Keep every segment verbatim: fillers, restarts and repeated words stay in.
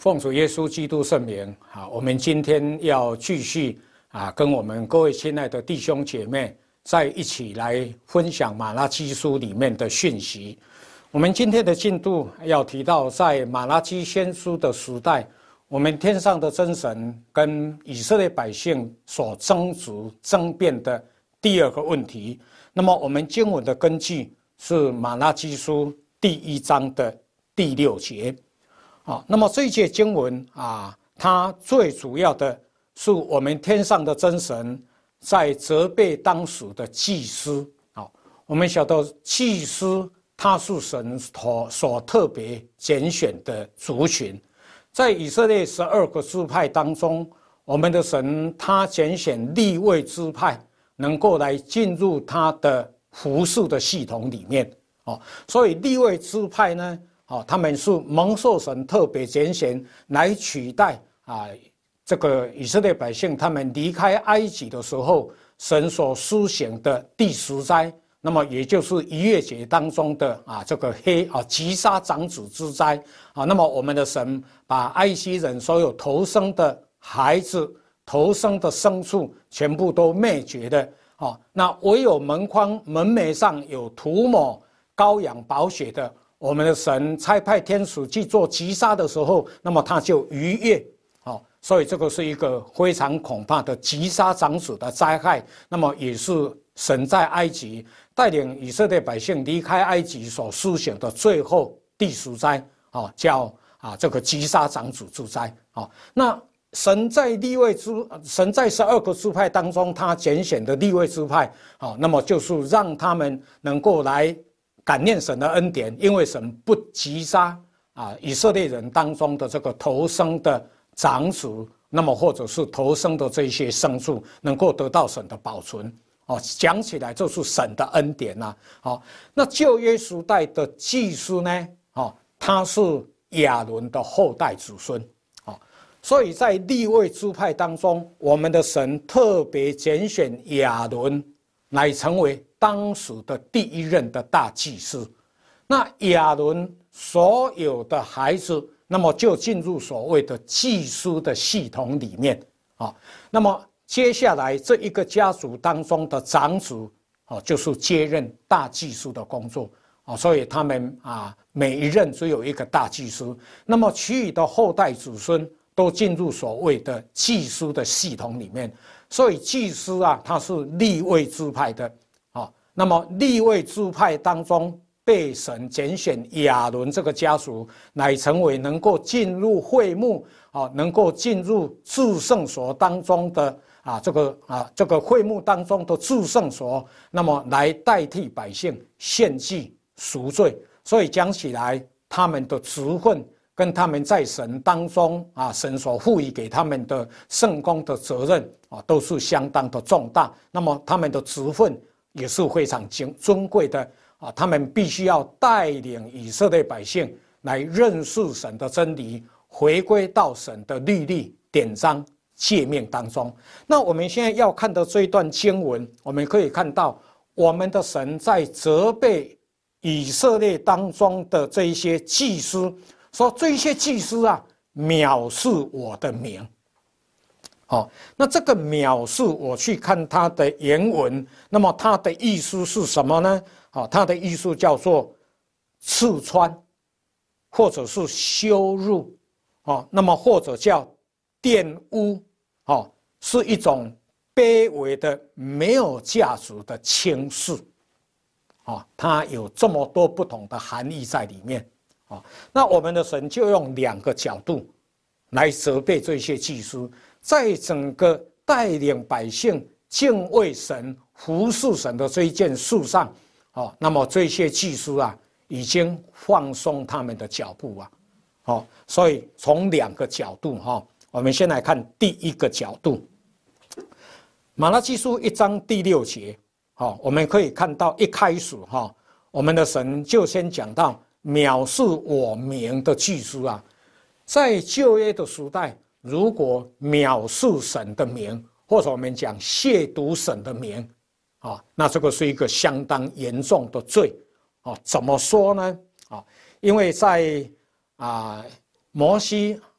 奉主耶稣基督圣名，好，我们今天要继续啊，跟我们各位亲爱的弟兄姐妹在一起来分享马拉基书里面的讯息。我们今天的进度要提到，在马拉基先书的时代，我们天上的真神跟以色列百姓所争执争辩的第二个问题。那么，我们经文的根据是马拉基书第一章的第六节。啊，那么这一节经文啊，它最主要的是我们天上的真神在责备当时的祭司。啊，我们晓得祭司他是神所所特别拣选的族群，在以色列十二个支派当中，我们的神他拣选利未支派能够来进入他的服事的系统里面。哦，所以利未支派呢，哦，他们是蒙受神特别拣选来取代啊，这个以色列百姓他们离开埃及的时候，神所施行的第十灾，那么也就是逾越节当中的啊这个黑啊击杀长子之灾啊。那么我们的神把埃及人所有头生的孩子、头生的牲畜全部都灭绝的啊。那唯有门框门楣上有涂抹羔羊宝血的，我们的神差派天使去做击杀的时候，那么他就逾越，哦，所以这个是一个非常恐怕的击杀长子的灾害。那么也是神在埃及带领以色列百姓离开埃及所施行的最后第十灾，哦，叫啊这个击杀长子之灾。哦，那神在利未支，神在十二个支派当中，他拣选的利未支派，哦，那么就是让他们能够来感念神的恩典，因为神不击杀啊以色列人当中的这个头生的长子，那么或者是头生的这些牲畜，能够得到神的保存。哦，讲起来就是神的恩典呐。好，那旧约时代的祭司呢？哦，他是亚伦的后代子孙。哦，所以在利未支派当中，我们的神特别拣选亚伦来成为当时的第一任的大祭司。那亚伦所有的孩子，那么就进入所谓的祭司的系统里面。啊，那么接下来这一个家族当中的长子，哦，就是接任大祭司的工作。哦，所以他们啊，每一任只有一个大祭司。那么其余的后代子孙都进入所谓的祭司的系统里面。所以祭司啊，他是利未支派的。哦，那么利未支派当中被神拣选亚伦这个家族，来成为能够进入会幕，哦，能够进入至圣所当中的啊这个啊这个会幕当中的至圣所，那么来代替百姓献祭赎罪。所以讲起来，他们的职分跟他们在神当中啊，神所赋予给他们的圣工的责任啊，都是相当的重大。那么他们的职分也是非常尊贵的啊，他们必须要带领以色列百姓来认识神的真理，回归到神的律例、典章、诫命当中。那我们现在要看的这一段经文，我们可以看到我们的神在责备以色列当中的这一些祭司，说这些祭司啊，藐视我的名。好，那这个藐视，我去看它的原文，那么它的意思是什么呢？好，它的意思叫做刺穿，或者是羞辱，哦，那么或者叫玷污，哦，是一种卑微的、没有价值的轻视，哦，它有这么多不同的含义在里面。哦，那我们的神就用两个角度来责备这些祭司，在整个带领百姓敬畏神、服侍神的这一件事上，哦，那么这些祭司啊，已经放松他们的脚步啊，哦，所以从两个角度哈，哦，我们先来看第一个角度，马拉基书一章第六节，哦，我们可以看到一开始哈，哦，我们的神就先讲到藐视我名的祭司啊，在旧约的时代，如果藐视神的名，或者我们讲亵渎神的名，啊，那这个是一个相当严重的罪，啊，怎么说呢？啊，因为在啊摩西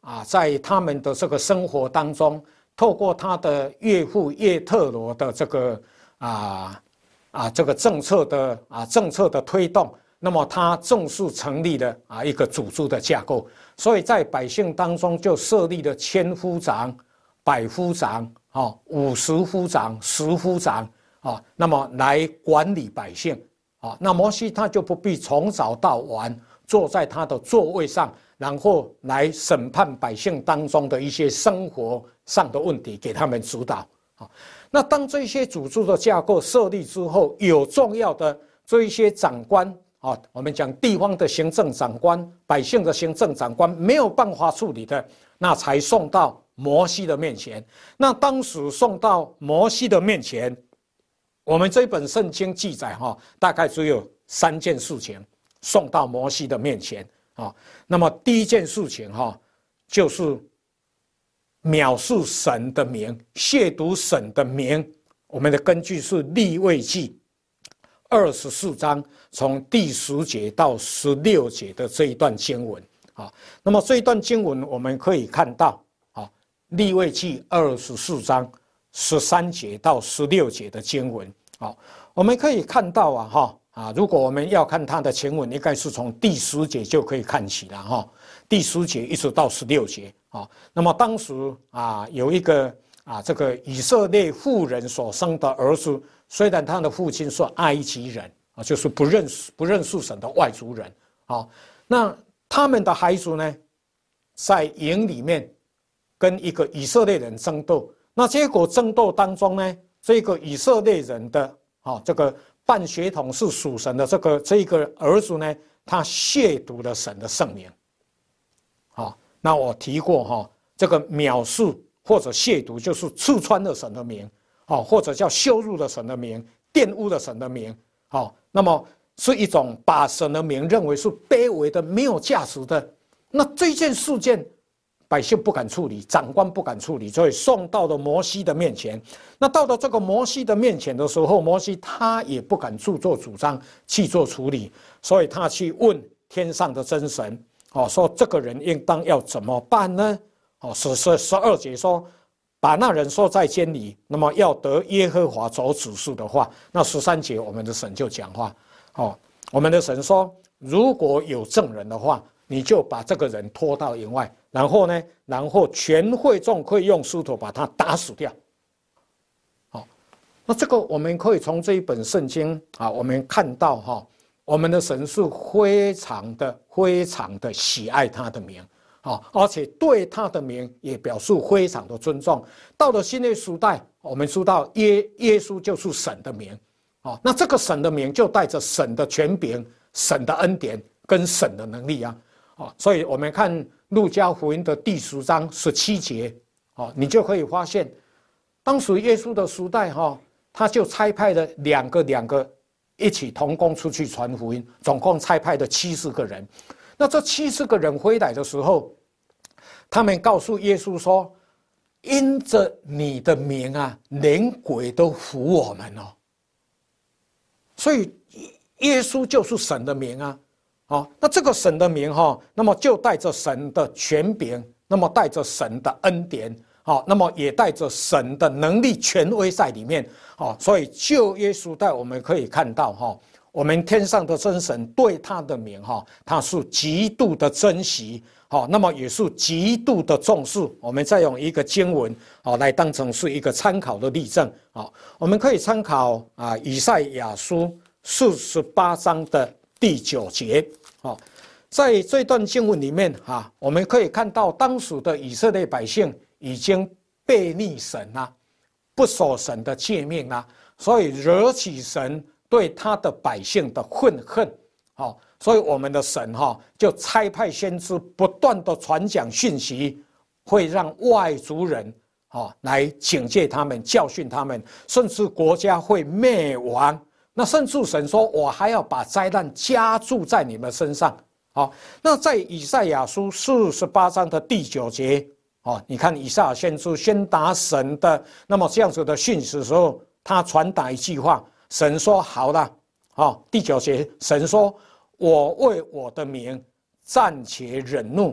啊，在他们的这个生活当中，透过他的岳父叶特罗的这个啊啊这个政策的啊政策的推动，那么他正式成立了啊一个组织的架构，所以在百姓当中就设立了千夫长、百夫长、啊五十夫长、十夫长啊，那么来管理百姓啊。那摩西他就不必从早到晚坐在他的座位上，然后来审判百姓当中的一些生活上的问题，给他们指导啊。那当这些组织的架构设立之后，有重要的这一些长官啊，我们讲地方的行政长官、百姓的行政长官没有办法处理的，那才送到摩西的面前。那当时送到摩西的面前，我们这本圣经记载哈，大概只有三件事情送到摩西的面前啊。那么第一件事情哈，就是藐视神的名，亵渎神的名。我们的根据是利未记二十四章从第十节到十六节的这一段经文啊。那么这一段经文我们可以看到啊，利未记二十四章十三节到十六节的经文啊，我们可以看到啊哈啊，如果我们要看它的前文，应该是从第十节就可以看起了哈，第十节一直到十六节啊。那么当时啊，有一个啊，这个以色列妇人所生的儿子，虽然他的父亲是埃及人啊，就是不认识不认识神的外族人啊，那他们的孩子呢，在营里面跟一个以色列人争斗，那结果争斗当中呢，这个以色列人的啊这个半血统是属神的这个这个儿子呢，他亵渎了神的圣名。好，那我提过哈，这个藐视或者亵渎就是刺穿了神的名，好，或者叫羞辱了神的名，玷污了神的名，好，那么是一种把神的名认为是卑微的、没有价值的。那这件事件，百姓不敢处理，长官不敢处理，所以送到了摩西的面前。那到了这个摩西的面前的时候，摩西他也不敢自作主张去做处理，所以他去问天上的真神，哦，说这个人应当要怎么办呢？哦，十十十二节说，把那人收在监里，那么要得耶和华所指示的话。那十三节我们的神就讲话，哦，我们的神说，如果有证人的话，你就把这个人拖到营外。然后呢？然后全会众可以用石头把他打死掉。好，那这个我们可以从这一本圣经啊，我们看到哈，我们的神是非常的、非常的喜爱他的名啊，而且对他的名也表示非常的尊重。到了新约时代，我们知道耶耶稣就是神的名啊，那这个神的名就带着神的权柄、神的恩典跟神的能力啊。啊，所以我们看路加福音的第十章十七节，哦，你就可以发现，当时耶稣的时代哈，他就差派了两个两个一起同工出去传福音，总共差派了七十个人。那这七十个人回来的时候，他们告诉耶稣说：“因着你的名啊，连鬼都服我们哦。”所以耶稣就是神的名啊。哦，那这个神的名哈，那么就带着神的权柄，那么带着神的恩典，好，那么也带着神的能力、权威在里面，好，所以旧约时代我们可以看到哈，我们天上的真神对他的名哈，他是极度的珍惜，好，那么也是极度的重视。我们再用一个经文好来当成是一个参考的例证，好，我们可以参考啊以赛亚书四十八章的第九节。好，在这段经文里面哈，我们可以看到当时的以色列百姓已经背逆神啦，不守神的诫命啦，所以惹起神对他的百姓的愤恨。好，所以我们的神哈就差派先知不断的传讲讯息，会让外族人啊来警戒他们、教训他们，甚至国家会灭亡。那甚至神说，我还要把灾难加注在你们身上。好，那在以赛亚书四十八章的第九节，哦，你看以赛亚先知宣达神的那么这样子的讯息的时候，他传达一句话，神说好了，哦，第九节，神说，我为我的名暂且忍怒，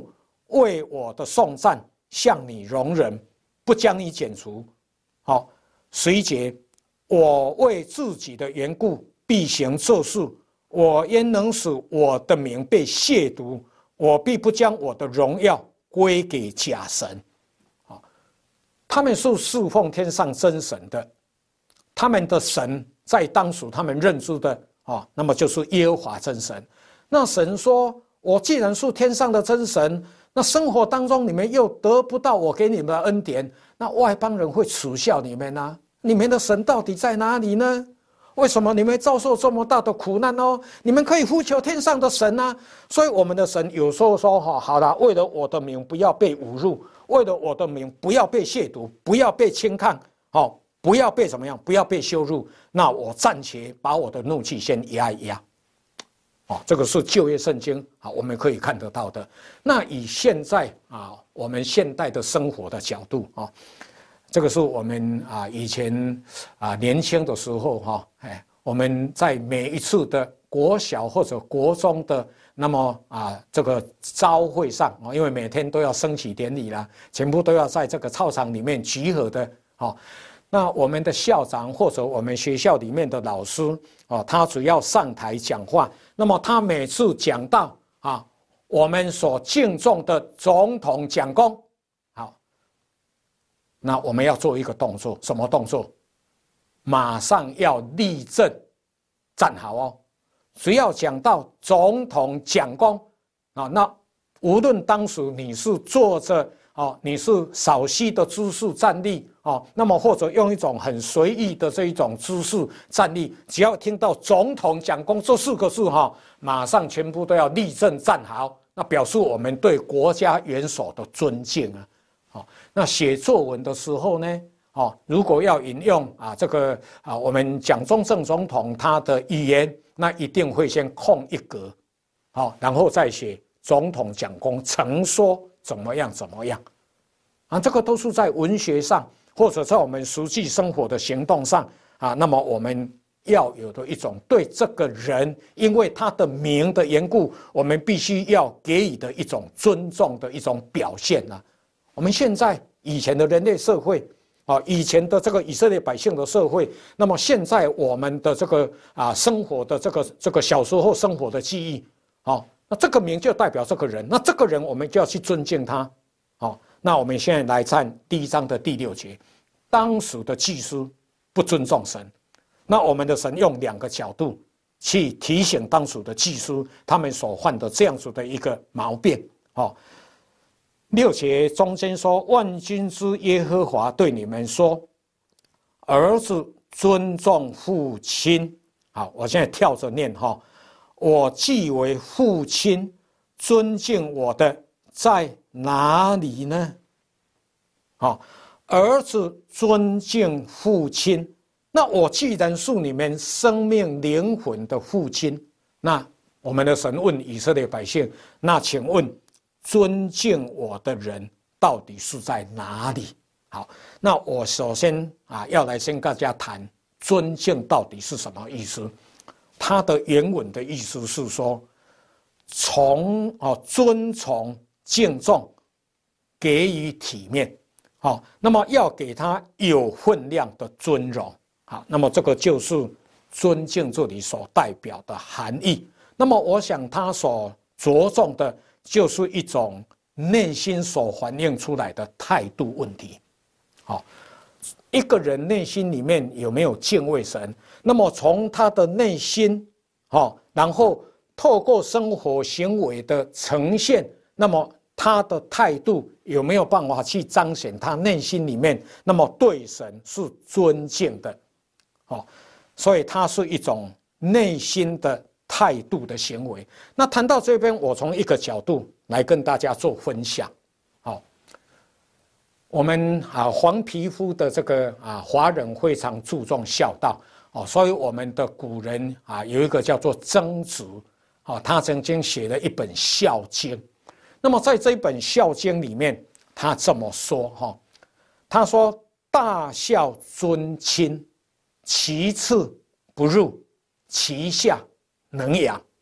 为我的颂赞向你容忍，不将你剪除。好，十一节，我为自己的缘故必行这事，我焉能使我的名被亵渎？我必不将我的荣耀归给假神。好，他们是侍奉天上真神的，他们的神在当时他们认知的啊，那么就是耶和华真神。那神说，我既然是天上的真神，那生活当中你们又得不到我给你们的恩典，那外邦人会耻笑你们啊，你们的神到底在哪里呢？为什么你们遭受这么大的苦难哦？你们可以呼求天上的神啊！所以我们的神有时候说：“哈，好了，为了我的名不要被侮辱，为了我的名不要被亵渎，不要被轻看，哦，不要被怎么样，不要被羞辱。那我暂且把我的怒气先压一压。”哦，这个是旧约圣经啊，我们可以看得到的。那以现在啊，我们现代的生活的角度啊。这个是我们啊以前啊年轻的时候哈，哎，我们在每一次的国小或者国中的那么啊这个朝会上啊，因为每天都要升旗典礼啦，全部都要在这个操场里面集合的哦。那我们的校长或者我们学校里面的老师哦，他主要上台讲话，那么他每次讲到啊我们所敬重的总统蒋公。那我们要做一个动作，什么动作？马上要立正站好哦。只要讲到总统蒋公啊，那无论当时你是坐着哦，你是稍息的姿势站立哦，那么或者用一种很随意的这一种姿势站立，只要听到总统蒋公这四个字哈，马上全部都要立正站好，那表示我们对国家元首的尊敬啊。好，那写作文的时候呢，哦，如果要引用啊这个啊我们蒋中正总统他的语言，那一定会先空一格，好，然后再写总统蒋公曾说怎么样怎么样，啊，这个都是在文学上或者在我们实际生活的行动上啊，那么我们要有的一种对这个人，因为他的名的缘故，我们必须要给予的一种尊重的一种表现啊。我们现在以前的人类社会啊，以前的这个以色列百姓的社会，那么现在我们的这个啊生活的这个这个小时候生活的记忆，好，那这个名就代表这个人，那这个人我们就要去尊敬他，好，那我们现在来看第一章的第六节，当时的祭司不尊重神，那我们的神用两个角度去提醒当时的祭司他们所犯的这样子的一个毛病，好。六节中间说，万军之耶和华对你们说，儿子尊重父亲。好，我现在跳着念哈，我既为父亲，尊敬我的在哪里呢？好，儿子尊敬父亲，那我既然是你们生命灵魂的父亲，那我们的神问以色列百姓，那请问尊敬我的人到底是在哪里？好，那我首先啊要来先跟大家谈尊敬到底是什么意思。它的原文的意思是说，从哦尊崇敬重，给予体面，好，那么要给他有分量的尊荣，好，那么这个就是尊敬这里所代表的含义。那么我想他所着重的就是一种内心所反映出来的态度问题。好，一个人内心里面有没有敬畏神？那么从他的内心，好，然后透过生活行为的呈现，那么他的态度有没有办法去彰显他内心里面那么对神是尊敬的？好，所以它是一种内心的态度的行为。那谈到这边，我从一个角度来跟大家做分享。好，我们啊黄皮肤的这个啊华人非常注重孝道哦，所以我们的古人啊有一个叫做曾子，哦，他曾经写了一本《孝经》。那么在这一本《孝经》里面，他这么说哈，他说：“大孝尊亲，其次不入，其下能养。”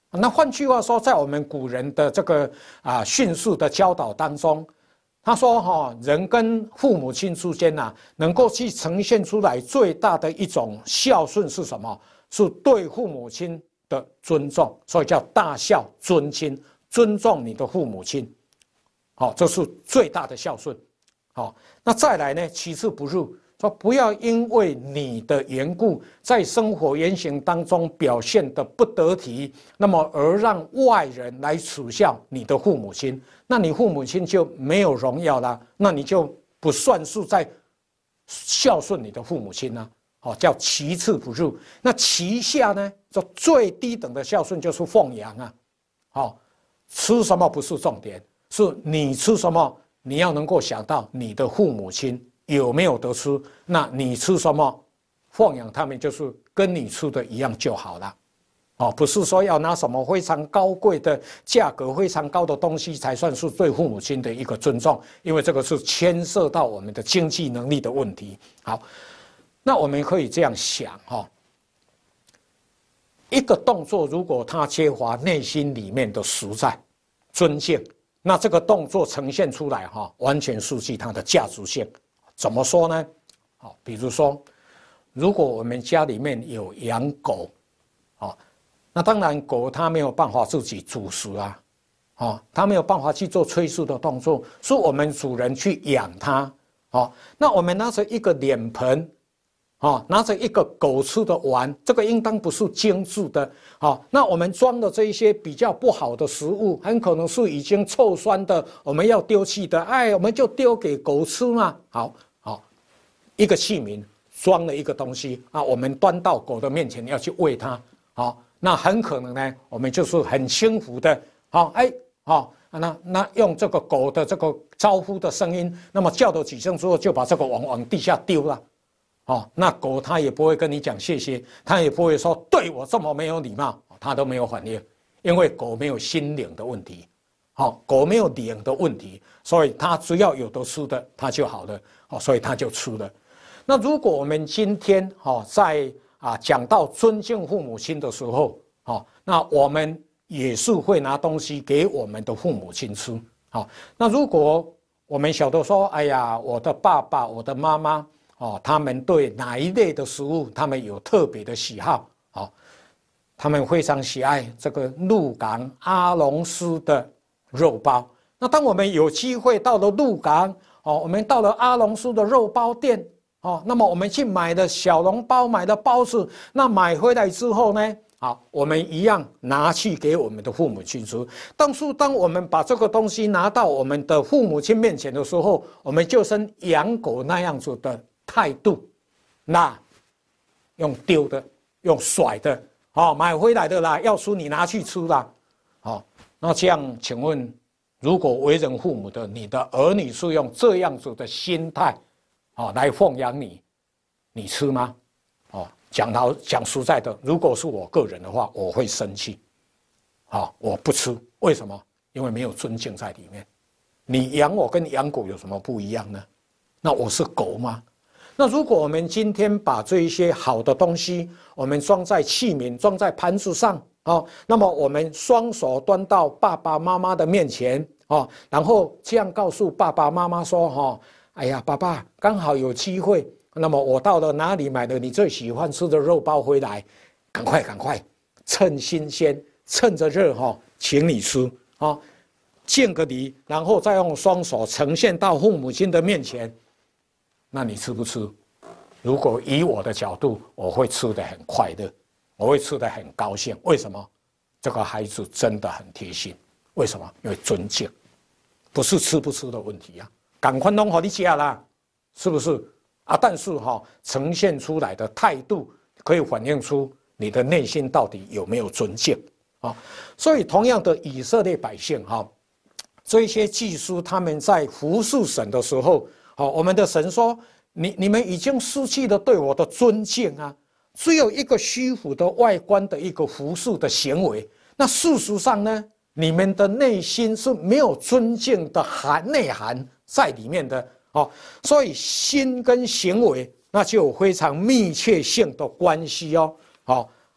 那换句话说，在我们古人的这个啊训述的教导当中，他说哈、哦，人跟父母亲之间呐、啊，能够去呈现出来最大的一种孝顺是什么？是对父母亲的尊重，所以叫大孝尊亲，尊重你的父母亲，好、哦，这是最大的孝顺。好、哦，那再来呢？其次不入。说不要因为你的缘故，在生活言行当中表现得不得体，那么而让外人来耻笑你的父母亲，那你父母亲就没有荣耀啦，那你就不算是在孝顺你的父母亲啦。好，叫其次不入。那其下呢？说最低等的孝顺就是奉养啊。好，吃什么不是重点，是你吃什么，你要能够想到你的父母亲有没有得吃？那你吃什么，奉养他们就是跟你吃的一样就好了，哦，不是说要拿什么非常高贵的、价格非常高的东西才算是对父母亲的一个尊重，因为这个是牵涉到我们的经济能力的问题。好，那我们可以这样想哈、哦，一个动作如果它缺乏内心里面的实在尊敬，那这个动作呈现出来哈、哦，完全失去它的价值性。怎么说呢？好，比如说，如果我们家里面有养狗，哦，那当然狗它没有办法自己煮食啊，哦，它没有办法去做催食的动作，是我们主人去养它，哦，那我们拿着一个脸盆，哦，拿着一个狗吃的碗，这个应当不是精致的，哦，那我们装的这一些比较不好的食物，很可能是已经臭酸的，我们要丢弃的，哎，我们就丢给狗吃嘛，好。一个器皿装了一个东西啊，我们端到狗的面前要去喂它，好、哦，那很可能呢，我们就是很轻浮的，好、哦，哎，好、哦，那那用这个狗的这个招呼的声音，那么叫了几声之后，就把这个往往地下丢了，哦，那狗它也不会跟你讲谢谢，它也不会说对我这么没有礼貌，它都没有反应，因为狗没有心灵的问题，好、哦，狗没有灵的问题，所以它只要有得吃的，它就好了，哦，所以它就吃了。那如果我们今天哈在啊讲到尊敬父母亲的时候，哈，那我们也是会拿东西给我们的父母亲吃，好，那如果我们晓得说，哎呀，我的爸爸、我的妈妈，哦，他们对哪一类的食物，他们有特别的喜好，好，他们非常喜爱这个鹿港阿龙斯的肉包。那当我们有机会到了鹿港，哦，我们到了阿龙斯的肉包店。哦，那么我们去买的小笼包，买的包子，那买回来之后呢，好，我们一样拿去给我们的父母亲吃。但是当我们把这个东西拿到我们的父母亲面前的时候，我们就像养狗那样子的态度，那用丢的，用甩的，哦，买回来的啦，要吃你拿去吃啦，好，那这样，请问，如果为人父母的，你的儿女是用这样子的心态？哦，来奉养你，你吃吗？哦，讲到讲实在的，如果是我个人的话，我会生气。好、哦，我不吃，为什么？因为没有尊敬在里面。你养我跟养狗有什么不一样呢？那我是狗吗？那如果我们今天把这一些好的东西，我们装在器皿、装在盘子上，哦，那么我们双手端到爸爸妈妈的面前，哦，然后这样告诉爸爸妈妈说，哈、哦。哎呀，爸爸，刚好有机会，那么我到了哪里买了你最喜欢吃的肉包回来，赶快赶快，趁新鲜，趁着热哈，请你吃啊，敬个礼，然后再用双手呈现到父母亲的面前，那你吃不吃？如果以我的角度，我会吃得很快乐，我会吃得很高兴。为什么？这个孩子真的很贴心。为什么？因为尊敬，不是吃不吃的问题啊。赶快弄好你家啦，是不是啊？但是哈、哦，呈现出来的态度可以反映出你的内心到底有没有尊敬啊？所以同样的，以色列百姓哈、哦，这些祭司他们在服侍神的时候，好、哦，我们的神说，你你们已经失去了对我的尊敬啊，只有一个虚浮的外观的一个服侍的行为，那事实上呢，你们的内心是没有尊敬的含内涵在里面的哦，所以心跟行为那就有非常密切性的关系哦。好、哦，好，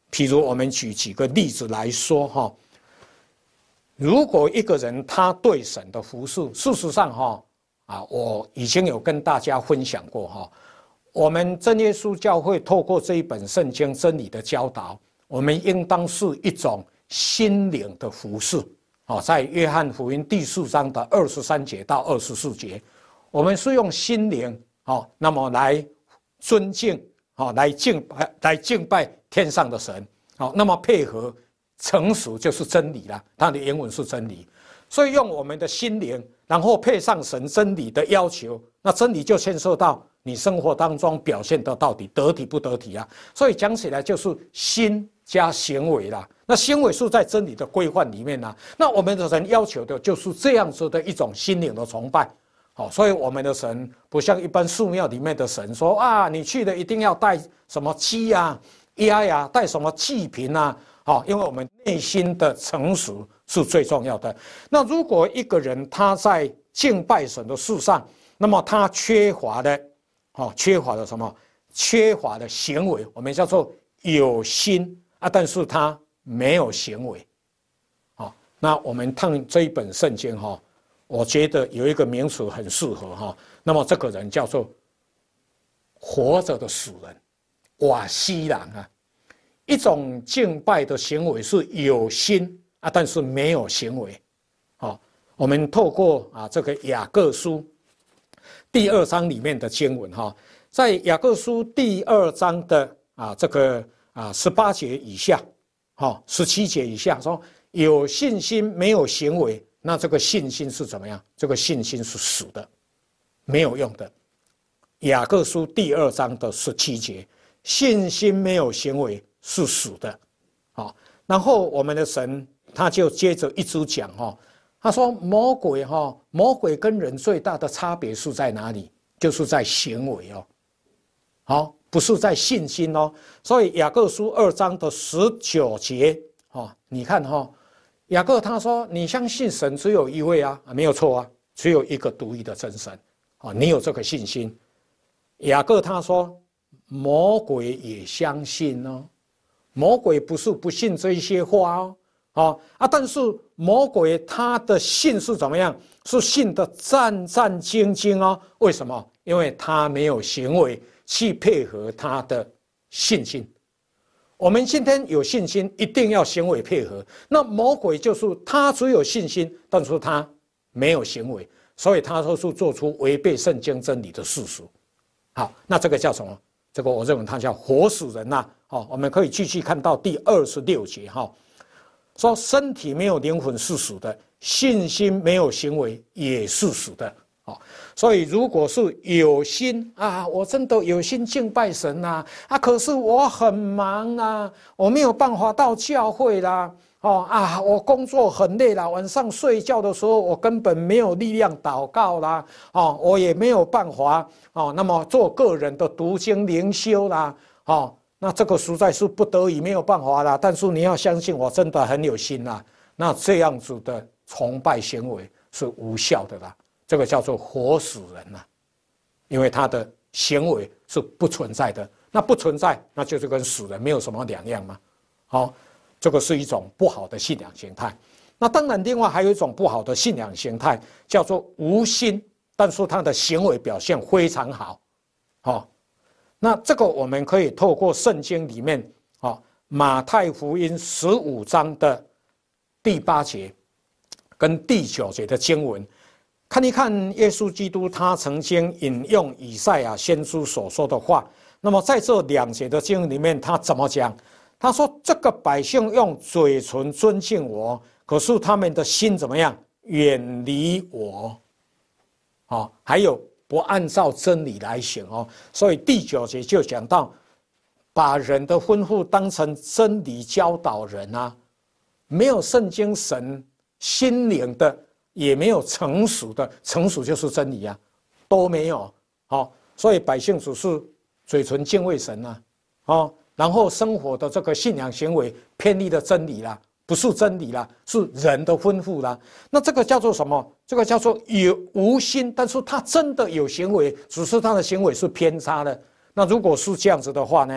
譬如我们举几个例子来说哈，如果一个人他对神的服侍，事实上哈啊，我已经有跟大家分享过哈，我们真耶稣教会透过这一本圣经真理的教导，我们应当是一种心灵的服侍。哦，在约翰福音第四章的二十三节到二十四节，我们是用心灵哦，那么来尊敬哦，来敬拜来敬拜天上的神。好，那么配合诚实就是真理啦，它的原文是真理，所以用我们的心灵，然后配上神真理的要求，那真理就牵涉到你生活当中表现的到底得体不得体啊。所以讲起来就是心加行为啦。那行为是在真理的规范里面啊，那我们的神要求的就是这样子的一种心灵的崇拜。好，所以我们的神不像一般寺庙里面的神说啊，你去了一定要带什么鸡呀、鸭呀，带什么祭品啊。好，因为我们内心的诚实是最重要的。那如果一个人他在敬拜神的事上，那么他缺乏的，哦，缺乏了什么？缺乏的行为，我们叫做有心啊，但是他没有行为。好，那我们看这一本圣经哈，我觉得有一个名词很适合哈。那么这个人叫做活着的死人，瓦西郎啊。一种敬拜的行为是有心啊，但是没有行为。好，我们透过啊这个雅各书第二章里面的经文哈，在雅各书第二章的啊这个啊十八节以下，好十七节以下说有信心没有行为，那这个信心是怎么样？这个信心是死的，没有用的。雅各书第二章的十七节，信心没有行为是死的。好，然后我们的神他就接着一直讲哈，他说魔鬼哈，魔鬼跟人最大的差别是在哪里？就是在行为哦，好，不是在信心哦。所以雅各书二章的十九节，哈，你看哈，雅各他说你相信神只有一位啊，没有错啊，只有一个独一的真神啊，你有这个信心。雅各他说魔鬼也相信哦。魔鬼不是不信这些话哦，哦啊，但是魔鬼他的信是怎么样？是信的战战兢兢哦。为什么？因为他没有行为去配合他的信心。我们今天有信心，一定要行为配合。那魔鬼就是他只有信心，但是他没有行为，所以他都是做出违背圣经真理的事实。好，那这个叫什么？这个我认为它叫活死人呐、啊。好，我们可以继续看到第二十六节哈，说身体没有灵魂是死的，信心没有行为也是死的。好，所以如果是有心啊，我真的有心敬拜神呐，啊，可是我很忙啊，我没有办法到教会啦。哦啊，我工作很累啦，晚上睡觉的时候我根本没有力量祷告啦，哦，我也没有办法哦，那么做个人的读经灵修啦，哦，那这个实在是不得已没有办法啦。但是你要相信我真的很有心啦，那这样子的崇拜行为是无效的啦，这个叫做活死人啦，因为他的行为是不存在的，那不存在，那就是跟死人没有什么两样嘛，好、哦。这个是一种不好的信仰形态。那当然，另外还有一种不好的信仰形态，叫做无心，但是他的行为表现非常好。好、哦，那这个我们可以透过圣经里面，哦，马太福音十五章的第八节跟第九节的经文，看一看耶稣基督他曾经引用以赛亚先知所说的话。那么在这两节的经文里面，他怎么讲？他说：“这个百姓用嘴唇尊敬我，可是他们的心怎么样？远离我。哦，还有不按照真理来行哦。所以第九节就讲到，把人的吩咐当成真理教导人啊，没有圣经神心灵的，也没有诚实的，诚实就是真理啊，都没有。好、哦，所以百姓只是嘴唇敬畏神啊，哦。”然后生活的这个信仰行为偏离了真理啦，不是真理啦，是人的吩咐啦。那这个叫做什么？这个叫做有无心，但是他真的有行为，只是他的行为是偏差的。那如果是这样子的话呢，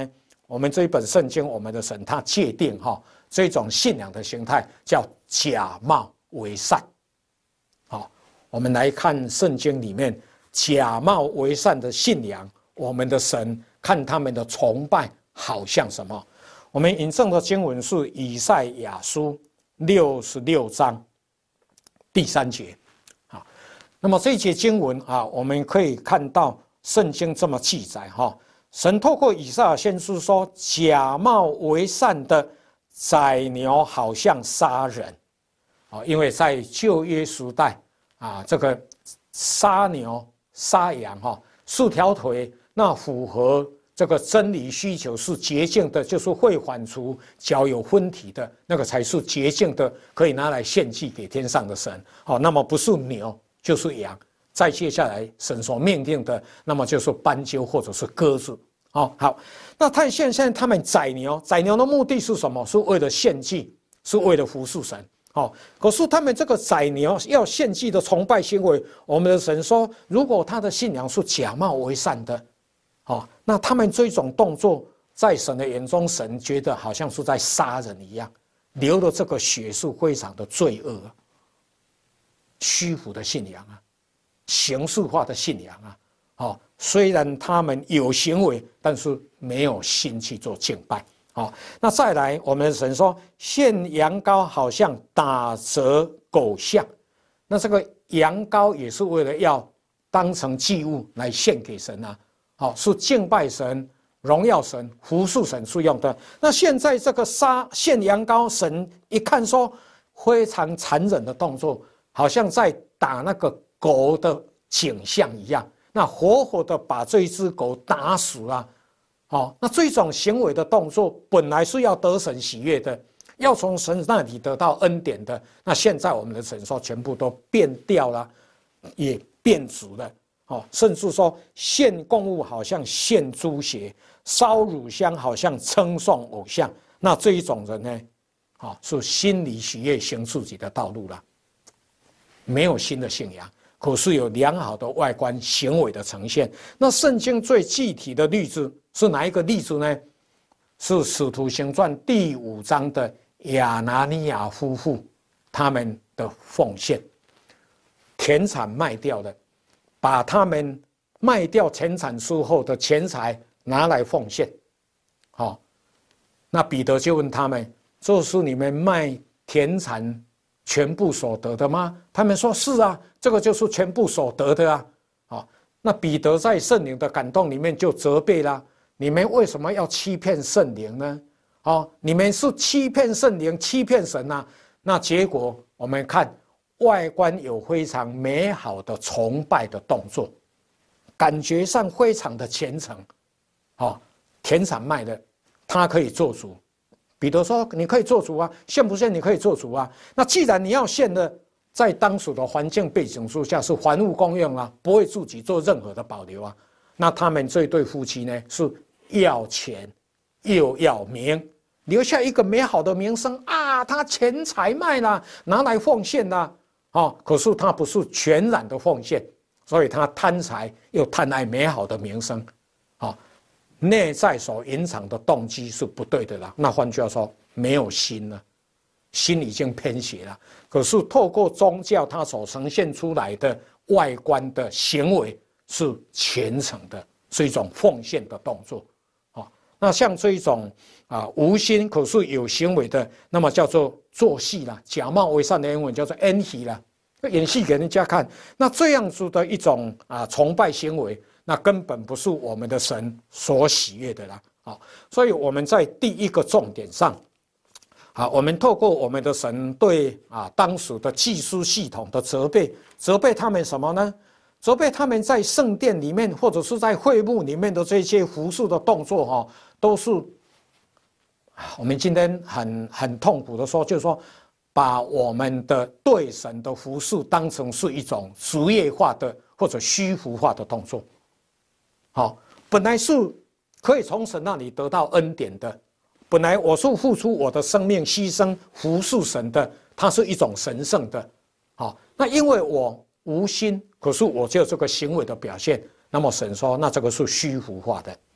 我们这一本圣经，我们的神他界定哈、哦、这种信仰的形态叫假冒为善。好、哦，我们来看圣经里面假冒为善的信仰，我们的神看他们的崇拜好像什么？我们引证的经文是以赛亚书六十六章第三节。好，那么这一节经文啊，我们可以看到圣经这么记载哈。神透过以赛亚先知说，假冒为善的宰牛好像杀人，啊，因为在旧约时代啊，这个杀牛杀羊哈，四条腿那符合这个真理需求是洁净的，就是会反刍，脚有分体的那个才是洁净的，可以拿来献祭给天上的神。好，那么不是牛就是羊。再接下来，神所命定的，那么就是斑鸠或者是鸽子。哦，好，那看现在他们宰牛，宰牛的目的是什么？是为了献祭，是为了服侍神。哦，可是他们这个宰牛要献祭的崇拜行为，我们的神说，如果他的信仰是假冒为善的，哦，那他们这种动作，在神的眼中，神觉得好像是在杀人一样，流的这个血是非常的罪恶啊，虚浮的信仰啊。形式化的信仰啊，哦，虽然他们有行为，但是没有心去做敬拜。哦，那再来，我们的神说，献羊羔好像打折狗像，那这个羊羔也是为了要当成祭物来献给神啊，好、哦，是敬拜神、荣耀神、服侍神是用的。那现在这个杀献羊羔，神一看说非常残忍的动作，好像在打那个狗的景象一样，那活活的把这一只狗打死了，哦，那这种行为的动作本来是要得神喜悦的，要从神那里得到恩典的，那现在我们的神说全部都变掉了，也变质了，哦，甚至说献供物好像献猪血，烧乳香好像称颂偶像，那这一种人呢，哦，是心里喜悦行自己的道路了，没有新的信仰。可是有良好的外观行为的呈现。那圣经最具体的例子是哪一个例子呢？是使徒行传第五章的亚拿尼亚夫妇他们的奉献，田产卖掉了，把他们卖掉田产之后的钱财拿来奉献。好、哦，那彼得就问他们：这是你们卖田产全部所得的吗？他们说是啊，这个就是全部所得的啊。好，那彼得在圣灵的感动里面就责备了：你们为什么要欺骗圣灵呢？哦，你们是欺骗圣灵、欺骗神啊。那结果我们看外观有非常美好的崇拜的动作，感觉上非常的虔诚。哦，田产卖的，他可以做主。彼得说：“你可以做主啊，献不献你可以做主啊。那既然你要献的，在当时的环境背景之下是还物公用啊，不会自己做任何的保留啊。那他们这对夫妻呢，是要钱又要名，留下一个美好的名声啊。他钱财卖了，拿来奉献了，哦，可是他不是全然的奉献，所以他贪财又贪爱美好的名声，哦。”内在所隐藏的动机是不对的啦，那换句话说，没有心了，心已经偏斜了。可是透过宗教，它所呈现出来的外观的行为是虔诚的，是一种奉献的动作。哦，那像这一种啊无心可是有行为的，那么叫做做戏啦，假冒为善的英文叫做演戏啦，演戏给人家看。那这样子的一种啊崇拜行为。那根本不是我们的神所喜悦的啦，好，所以我们在第一个重点上，好，我们透过我们的神对啊当时的祭司系统的责备，责备他们什么呢？责备他们在圣殿里面或者是在会幕里面的这些服侍的动作哈，都是我们今天很很痛苦的说，就是说把我们的对神的服侍当成是一种职业化的或者虚浮化的动作。好，本来是可以从神那里得到恩典的，本来我是付出我的生命牺牲服侍神的，它是一种神圣的。好，那因为我无心，可是我就这个行为的表现，那么神说，那这个是虚浮化的。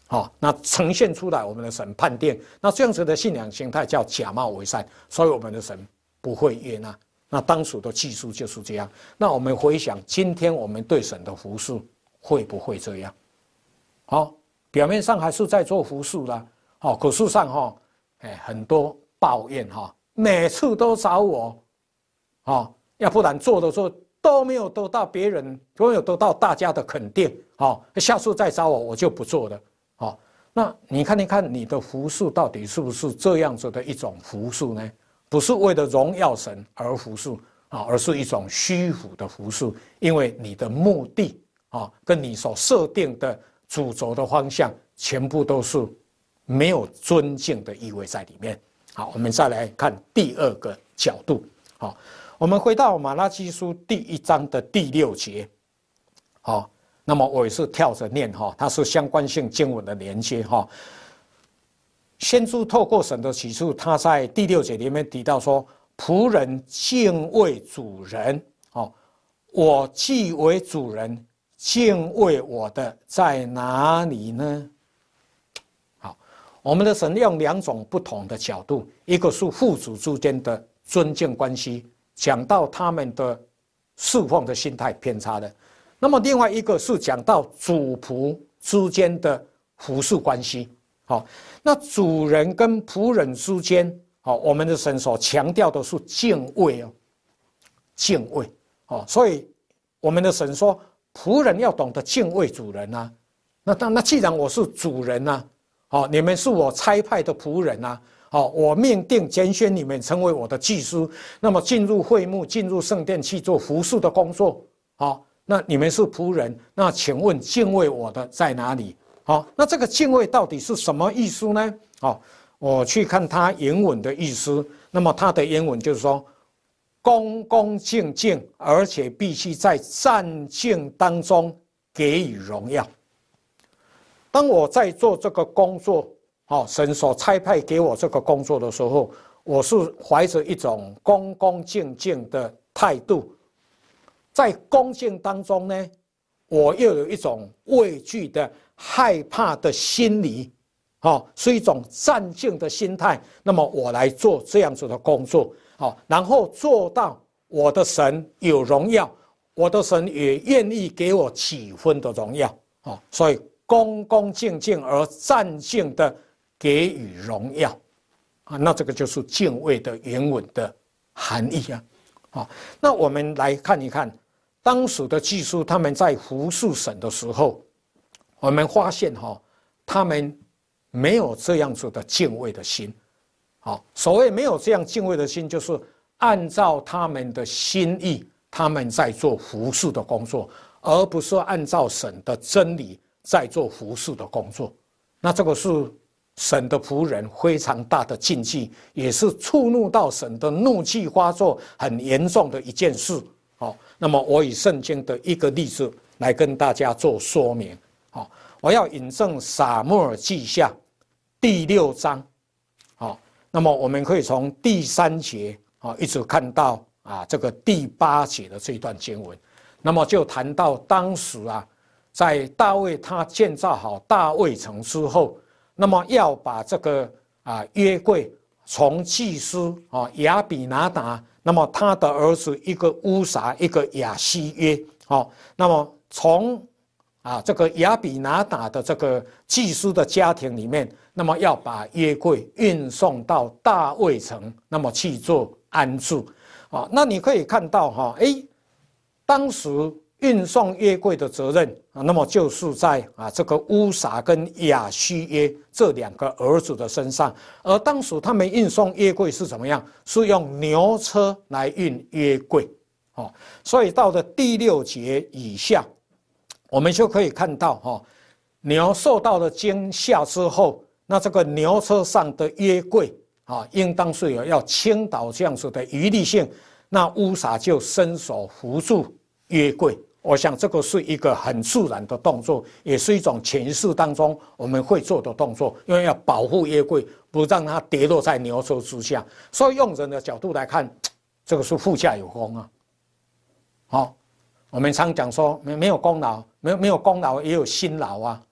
好，那呈现出来我们的神判定，那这样子的信仰形态叫假冒为善，所以我们的神不会悦纳。那当时的技术就是这样。那我们回想今天我们对神的服事会不会这样？好，表面上还是在做服事啦，好，可事上哈，哎，很多抱怨哈，每次都找我，好，要不然做的时候都没有得到别人，都没有得到大家的肯定，好，下次再找我我就不做了。好，那你看一看你的服事到底是不是这样子的一种服事呢？不是为了荣耀神而服事啊，而是一种虚浮的服事，因为你的目的啊，跟你所设定的主轴的方向，全部都是没有尊敬的意味在里面。好，我们再来看第二个角度。好，我们回到马拉基书第一章的第六节。好。那么我也是跳着念哈，它是相关性经文的连接哈。先知透过神的启示，他在第六节里面提到说：“仆人敬畏主人，哦，我既为主人，敬畏我的在哪里呢？”好，我们的神用两种不同的角度，一个是父子之间的尊敬关系，讲到他们的侍奉的心态偏差的。那么另外一个是讲到主仆之间的服侍关系，好，那主人跟仆人之间，好，我们的神所强调的是敬畏哦，敬畏哦，所以我们的神说，仆人要懂得敬畏主人啊。那那那既然我是主人啊，好，你们是我差派的仆人啊，好，我命定拣选你们成为我的祭司，那么进入会幕、进入圣殿去做服侍的工作，好。那你们是仆人，那请问敬畏我的在哪里？好，那这个敬畏到底是什么意思呢？好，我去看它原文的意思。那么它的原文就是说，恭恭敬敬，而且必须在战敬当中给予荣耀。当我在做这个工作，好，神所差派给我这个工作的时候，我是怀着一种恭恭敬敬的态度。在恭敬当中呢，我又有一种畏惧的、害怕的心理，哦，是一种战敬的心态。那么我来做这样子的工作，好，然后做到我的神有荣耀，我的神也愿意给我几分的荣耀，哦，所以恭恭敬敬而战敬的给予荣耀，啊，那这个就是敬畏的原文的含义啊，好，那我们来看一看。当时的祭司他们在服侍神的时候，我们发现哈，他们没有这样子的敬畏的心。好，所谓没有这样敬畏的心，就是按照他们的心意，他们在做服侍的工作，而不是按照神的真理在做服侍的工作。那这个是神的仆人非常大的禁忌，也是触怒到神的怒气发作很严重的一件事。好，那么我以圣经的一个例子来跟大家做说明。好，我要引证撒母耳记下第六章。好，那么我们可以从第三节啊一直看到啊这个第八节的这一段经文。那么就谈到当时啊，在大卫他建造好大卫城之后，那么要把这个啊约柜从祭司啊亚比拿达。那么他的儿子一个乌撒，一个亚西约，好，那么从啊这个亚比拿达的这个祭司的家庭里面，那么要把约柜运送到大卫城，那么去做安置，啊，那你可以看到哈，哎，当时运送约柜的责任啊，那么就是在啊这个乌撒跟亚西约这两个儿子的身上。而当时他们运送约柜是怎么样？是用牛车来运约柜，哦，所以到了第六节以下，我们就可以看到哈，牛受到了惊吓之后，那这个牛车上的约柜啊，应当是有要倾倒这样子的余力性，那乌撒就伸手扶住约柜。我想这个是一个很自然的动作，也是一种潜意识当中我们会做的动作，因为要保护约柜，不让它跌落在牛车之下。所以用人的角度来看，这个是富下有功啊。好，我们常讲说没没有功劳，没有没有功劳也有辛劳啊。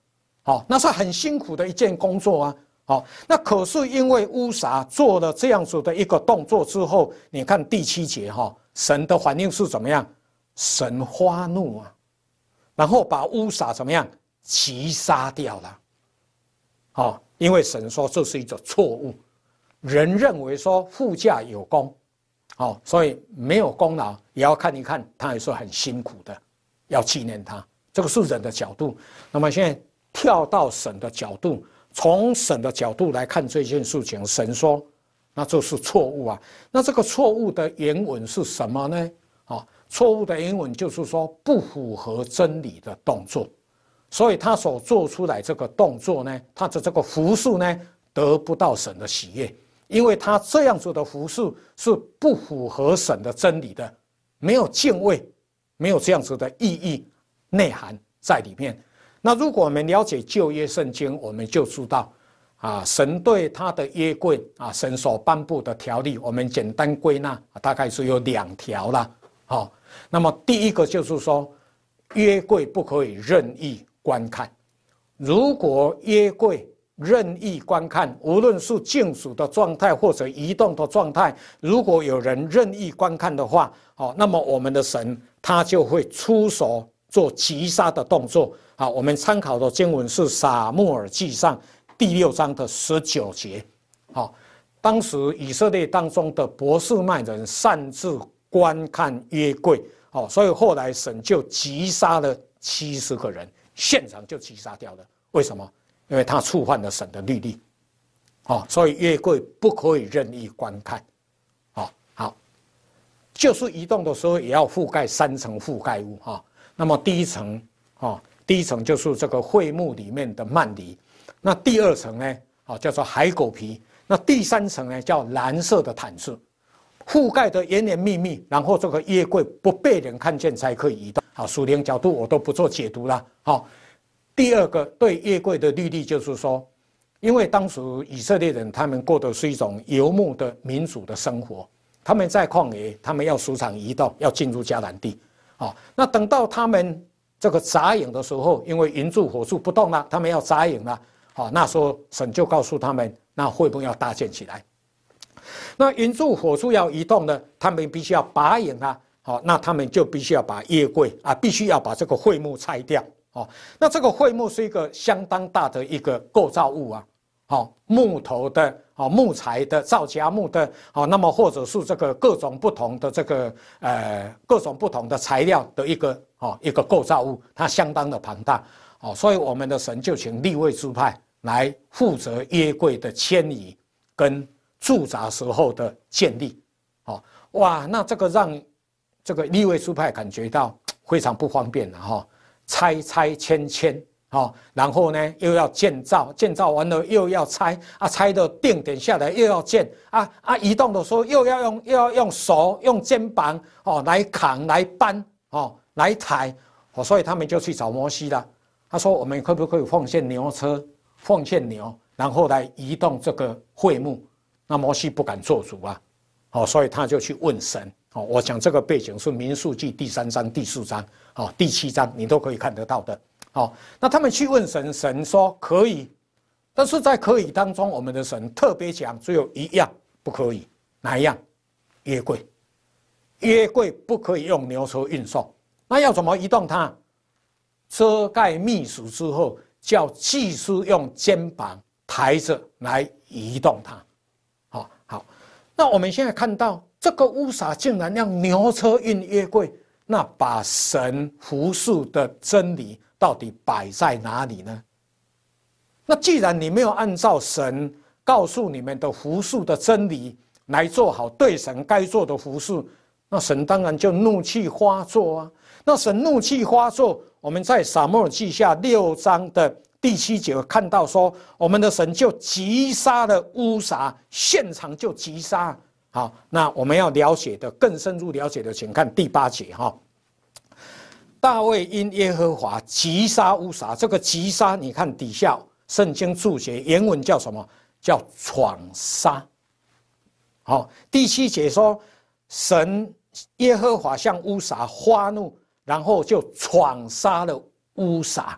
好，那是很辛苦的一件工作啊。好，那可是因为乌撒做了这样子的一个动作之后，你看第七节哈，神的反应是怎么样？神发怒啊，然后把乌撒怎么样击杀掉了。好，因为神说这是一种错误，人认为说护驾有功，好，所以没有功劳也要看一看，他也是很辛苦的，要纪念他。这个是人的角度。那么现在跳到神的角度。从神的角度来看这件事情，神说，那这是错误啊。那这个错误的原文是什么呢？啊，错误的原文就是说不符合真理的动作，所以他所做出来这个动作呢，他的这个服事呢，得不到神的喜悦，因为他这样子的服事是不符合神的真理的，没有敬畏，没有这样子的意义内涵在里面。那如果我们了解旧约圣经，我们就知道，啊，神对他的约柜啊，神所颁布的条例，我们简单归纳，大概是有两条啦。好，那么第一个就是说，约柜不可以任意观看。如果约柜任意观看，无论是静止的状态或者移动的状态，如果有人任意观看的话，好，那么我们的神他就会出手做击杀的动作。好，我们参考的经文是撒母耳记上第六章的十九节。好，当时以色列当中的伯示麦人擅自观看约柜，哦，所以后来神就击杀了七十个人，现场就击杀掉了。为什么？因为他触犯了神的律例。哦，所以约柜不可以任意观看。好，好，就是移动的时候也要覆盖三层覆盖物哈。那么第一层，哦。第一层就是这个会幕里面的幔篱，那第二层呢，啊叫做海狗皮，那第三层呢叫蓝色的毯子，覆盖的严严密密，然后这个约柜不被人看见才可以移动。好，属灵角度我都不做解读了。好，第二个对约柜的律例就是说，因为当时以色列人他们过的是一种游牧的民主的生活，他们在旷野，他们要时常移动，要进入迦南地。好，那等到他们这个扎营的时候，因为云柱火柱不动了，他们要扎营了。好，那时候神就告诉他们，那会幕要搭建起来。那云柱火柱要移动呢，他们必须要拔营啊。好，那他们就必须要把约柜啊，必须要把这个会幕拆掉。哦，那这个会幕是一个相当大的一个构造物啊。好，木头的，好木材的，皂荚木的，好，那么或者是这个各种不同的这个呃各种不同的材料的一个哦一个构造物，它相当的庞大。哦，所以我们的神就请利未支派来负责约柜的迁移跟驻扎时候的建立。哦，哇，那这个让这个利未支派感觉到非常不方便了哈，拆拆迁迁。哦，然后呢，又要建造，建造完了又要拆啊，拆的定点下来又要建啊啊，移动的时候又要用又要用手用肩膀哦来扛来搬哦来抬哦，所以他们就去找摩西了。他说：“我们可不可以奉献牛车，奉献牛，然后来移动这个会幕？”那摩西不敢做主啊，哦，所以他就去问神。哦，我讲这个背景是民数记第三章、第四章、哦第七章，你都可以看得到的。好，那他们去问神，神说可以，但是在可以当中，我们的神特别讲只有一样不可以，哪一样？约柜，约柜不可以用牛车运送，那要怎么移动它？遮盖密使之后，叫祭司用肩膀抬着来移动它。好，好，那我们现在看到这个乌撒竟然让牛车运约柜，那把神服事的真理到底摆在哪里呢？那既然你没有按照神告诉你们的服事的真理来做好对神该做的服事，那神当然就怒气发作啊。那神怒气发作，我们在撒母耳记下六章的第七节看到说，我们的神就击杀了乌撒，现场就击杀。好，那我们要了解的更深入了解的，请看第八节哈。大卫因耶和华击杀乌撒，这个击杀，你看底下圣经注解原文叫什么？叫闯杀。好，第七节说，神耶和华向乌撒发怒，然后就闯杀了乌撒。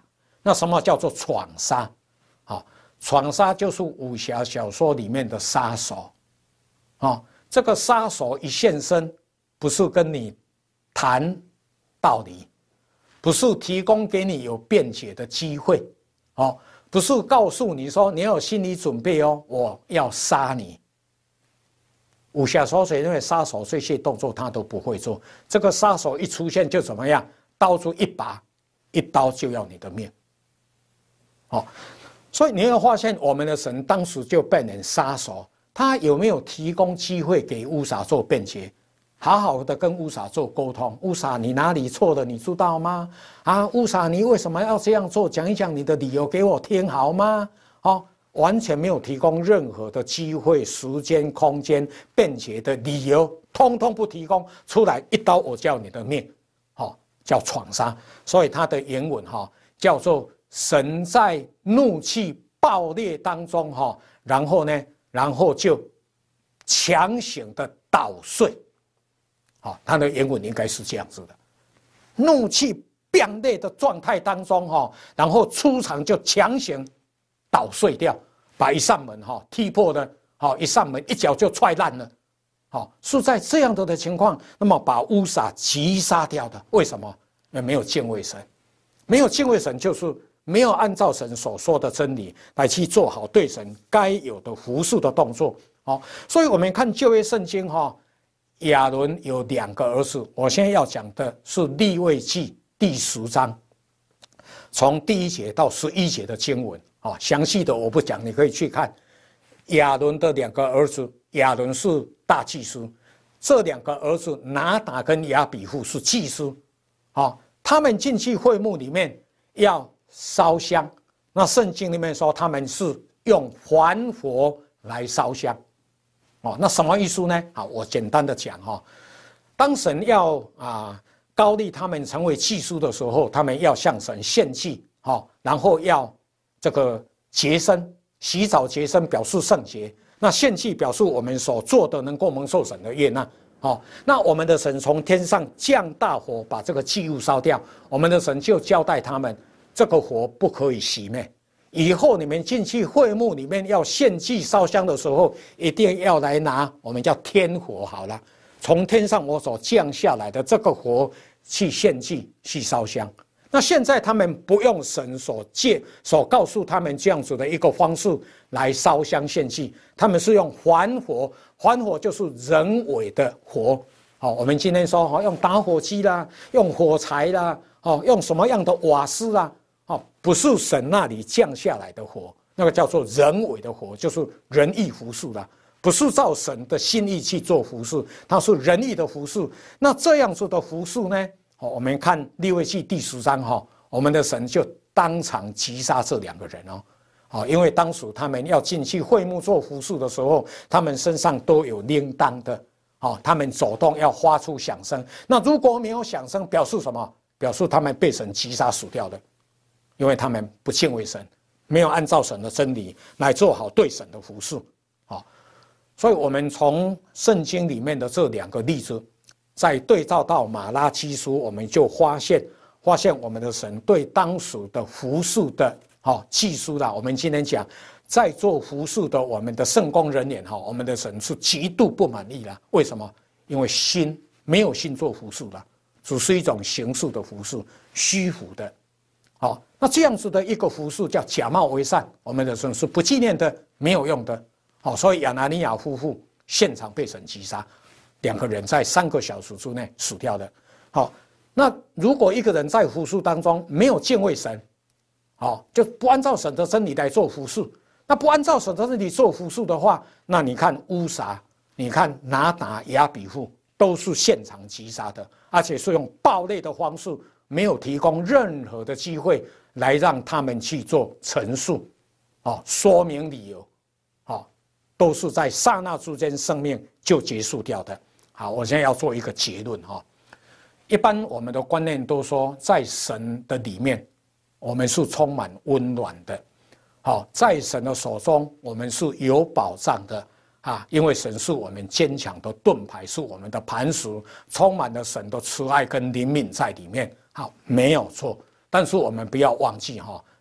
那什么叫做闯杀？好，闯杀就是武侠小说里面的杀手。哦，这个杀手一现身，不是跟你谈道理，不是提供给你有辩解的机会，哦，不是告诉你说你要有心理准备哦，我要杀你。武侠小说因为杀手这些动作他都不会做，这个杀手一出现就怎么样，刀出一把，一刀就要你的命。哦，所以你会发现我们的神当时就扮演杀手，他有没有提供机会给乌撒做辩解？好好的跟乌撒做沟通，乌撒你哪里错了，你知道吗？啊，乌撒你为什么要这样做？讲一讲你的理由给我听好吗？哦，完全没有提供任何的机会、时间、空间、辩解的理由，通通不提供出来，一刀我叫你的命，哦，叫闯杀。所以它的原文哈、哦、叫做神在怒气爆裂当中哈、哦，然后呢，然后就强行的捣碎。好，它的原文应该是这样子的，怒气爆裂的状态当中哈，然后出场就强行捣碎掉，把一扇门哈踢破了，好，一扇门一脚就踹烂了，好，是在这样的的情况，那么把乌撒击杀掉的，为什么？因为没有敬畏神，没有敬畏神就是没有按照神所说的真理来去做好对神该有的服侍的动作，好，所以我们看旧约圣经哈。亚伦有两个儿子，我现在要讲的是利未记第十章，从第一节到十一节的经文啊，详细的我不讲，你可以去看。亚伦的两个儿子，亚伦是大祭司，这两个儿子拿达跟亚比户是祭司，啊，他们进去会幕里面要烧香，那圣经里面说他们是用还火来烧香。哦，那什么意思呢？好，我简单的讲哈，当神要啊高立他们成为祭司的时候，他们要向神献祭，哈，然后要这个洁身，洗澡洁身表示圣洁。那献祭表示我们所做的能够蒙受神的悦纳。好，那我们的神从天上降大火，把这个祭物烧掉，我们的神就交代他们，这个火不可以熄灭。以后你们进去会幕里面要献祭烧香的时候，一定要来拿我们叫天火好了，从天上我所降下来的这个火去献祭去烧香。那现在他们不用神所借所告诉他们这样子的一个方式来烧香献祭，他们是用还火，还火就是人为的火。好，我们今天说用打火机啦，用火柴啦，用什么样的瓦斯啦。哦，不是神那里降下来的火，那个叫做人为的火，就是人意服侍啦，不是照神的心意去做服侍，它是人意的服侍。那这样子的服侍呢？哦，我们看利未记第十章哈，我们的神就当场击杀这两个人哦，哦，因为当时他们要进去会幕做服侍的时候，他们身上都有铃铛的，哦，他们走动要发出响声。那如果没有响声，表示什么？表示他们被神击杀死掉的。因为他们不敬畏神，没有按照神的真理来做好对神的服侍，好，所以我们从圣经里面的这两个例子，再对照到马拉基书，我们就发现，发现我们的神对当时的服侍的，好祭司啦，我们今天讲，在做服侍的我们的圣工人员哈，我们的神是极度不满意啦。为什么？因为心没有心做服侍啦，只是一种形式的服侍，虚浮的。好，那这样子的一个服侍叫假冒为善，我们的神是不纪念的，没有用的。好，所以亚拿尼亚夫妇现场被神击杀，两个人在三个小时之内死掉的。好，那如果一个人在服侍当中没有敬畏神，好，就不按照神的真理来做服侍，那不按照神的真理做服侍的话，那你看乌撒，你看拿达、亚比户都是现场击杀的，而且是用暴力的方式。没有提供任何的机会来让他们去做陈述，哦，说明理由，哦，都是在刹那之间生命就结束掉的。好，我现在要做一个结论哈。一般我们的观念都说，在神的里面，我们是充满温暖的，好，在神的手中，我们是有保障的。啊，因为神是我们坚强的盾牌，是我们的磐石，充满了神的慈爱跟怜悯在里面。好，没有错。但是我们不要忘记哈，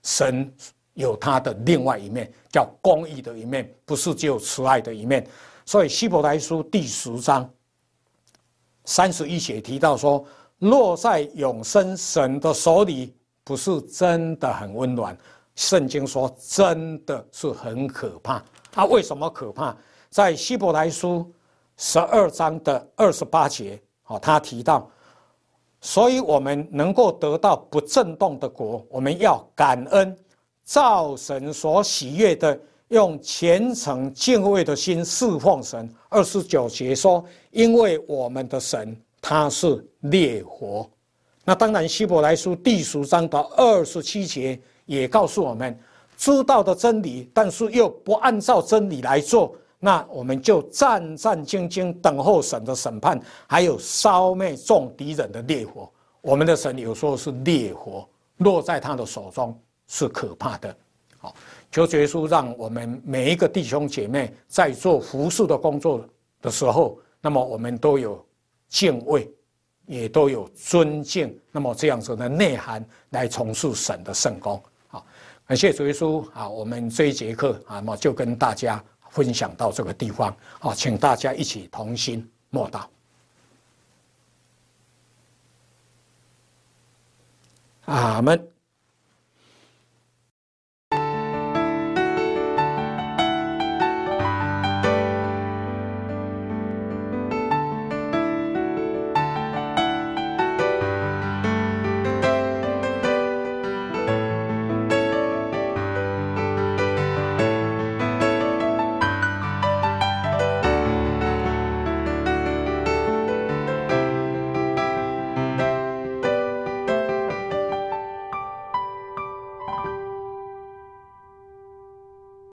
神有他的另外一面，叫公义的一面，不是只有慈爱的一面。所以希伯来书第十章三十一节提到说，落在永生神的手里，不是真的很温暖。圣经说真的是很可怕。啊，为什么可怕？在希伯来书十二章的二十八节，哦，他提到，所以我们能够得到不震动的国，我们要感恩，照神所喜悦的，用虔诚敬畏的心侍奉神。二十九节说，因为我们的神他是烈火。那当然，希伯来书第十章的二十七节也告诉我们，知道的真理，但是又不按照真理来做，那我们就战战兢兢等候神的审判，还有烧灭众敌人的烈火。我们的神有时候是烈火，落在他的手中是可怕的。好，求耶稣让我们每一个弟兄姐妹在做服事的工作的时候，那么我们都有敬畏，也都有尊敬，那么这样子的内涵来从事神的圣工。好，感谢主耶稣啊！我们这一节课啊，那么就跟大家分享到这个地方。好，请大家一起同心默祷。阿们。